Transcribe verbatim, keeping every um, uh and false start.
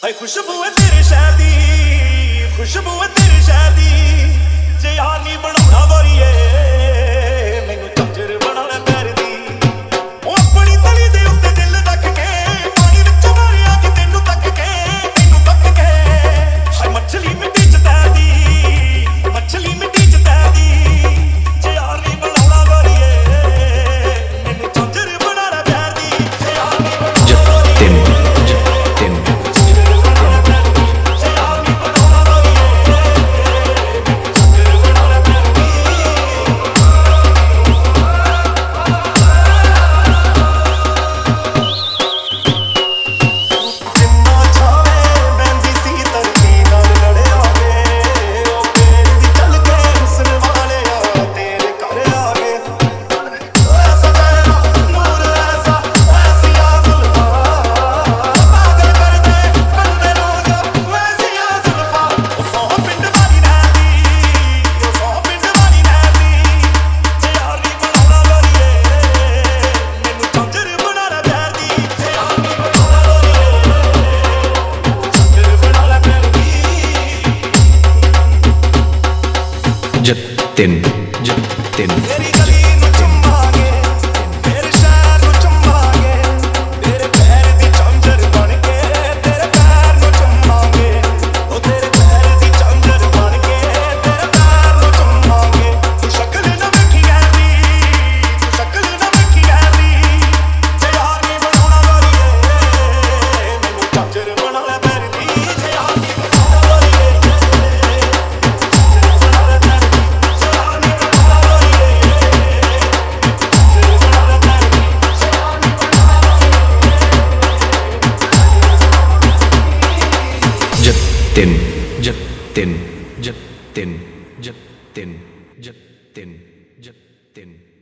ਹਾਏ ਖੁਸ਼ਬੂ ਹੈ ਤੇਰੇ ਸ਼ਹਿਰ ਦੀ, ਖੁਸ਼ਬੂ ਹੈ ਤੇਰੇ ਸ਼ਹਿਰ ਦੀ। ਜੇ ਯਾਰ ਨਹੀਂ ਬਣਾਉਣਾ ਵਾਰੀਏ ਮੈਨੂੰ ਝਾਂਜਰ ਬਣਾ ਲੈ ਪੈਰ ਦੀ। ਉਹ ਆਪਣੀ ਤਲੀ ਦੇ ਉੱਤੇ ਦਿਲ ਰੱਖ ਕੇ ਪਾਣੀ ਵਿੱਚ ਮਾਰਿਆ ਕਿ ਤੈਨੂੰ ਤੱਕ ਕੇ, ਤੈਨੂੰ ਤੱਕ ਕੇ। ਹਾਏ ਮੱਛਲੀ ਮਿੱਟੀ ਚ ਤੈਰਦੀ, ਮੱਛਲੀ ਮਿੱਟੀ ਚ ਤੈਰਦੀ। ਜੇ ਯਾਰ ਨਹੀਂ ਬਣਾਉਣਾ ਵਾਰੀਏ ਮੈਨੂੰ ਝਾਂਜਰ ਬਣਾ ਲੈ ਪੈਰ ਦੀ। ਜੇ ਯਾਰ ਨਹੀਂ ਬਣਾਉਣਾ Jatin, Jatin. ਤੇਰੀ ਗਲੀ ਨੂੰ ਚੁੰਮਾਂਗੇ, ਤੇਰੇ ਸ਼ਹਿਰ ਨੂੰ ਚੁੰਮਾਂਗੇ, ਤੇਰੇ ਪੈਰ ਦੀ ਝਾਂਜਰ ਬਣ ਕੇ ਤੇਰੇ ਪੈਰ ਨੂੰ ਚੁੰਮਾਂਗੇ। ਉਹ ਤੇਰੇ ਪੈਰ ਦੀ ਝਾਂਜਰ ਬਣ ਕੇ ਤੇਰੇ ਪੈਰ ਨੂੰ ਚੁੰਮਾਂਗੇ। ਤੂੰ ਸ਼ਕਲ ਨਾ ਵੇਖੀ ਐਨੀ, ਤੂੰ ਸ਼ਕਲ ਨਾ ਵੇਖੀ ਐਨੀ। ਜੇ ਯਾਰ ਨਹੀਂ ਬਣਾਉਣਾ ਵਾਰੀਏ ਮੈਨੂੰ ਝਾਂਜਰ ਬਣਾ ਲੈ ਪੈਰ ਦੀ। ਜੇ ਯਾਰ ਨਹੀਂ ਬਣਾਉਣਾ ਵਾਰੀਏ Jatin, Jatin, Jatin, Jatin, Jatin, Jatin.